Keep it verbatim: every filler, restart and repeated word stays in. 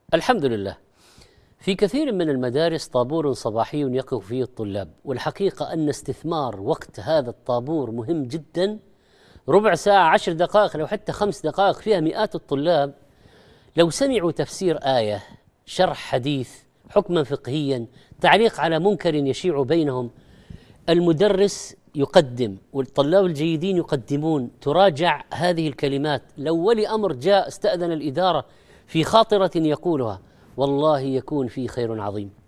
الحمد لله. في كثير من المدارس طابور صباحي يقف فيه الطلاب، والحقيقة أن استثمار وقت هذا الطابور مهم جدا. ربع ساعة، عشر دقائق، لو حتى خمس دقائق فيها مئات الطلاب، لو سمعوا تفسير آية، شرح حديث، حكما فقهيا، تعليق على منكر يشيع بينهم، المدرس يقدم والطلاب الجيدين يقدمون، تراجع هذه الكلمات. لو ولي أمر جاء استأذن الإدارة في خاطرة يقولها، والله يكون في خير عظيم.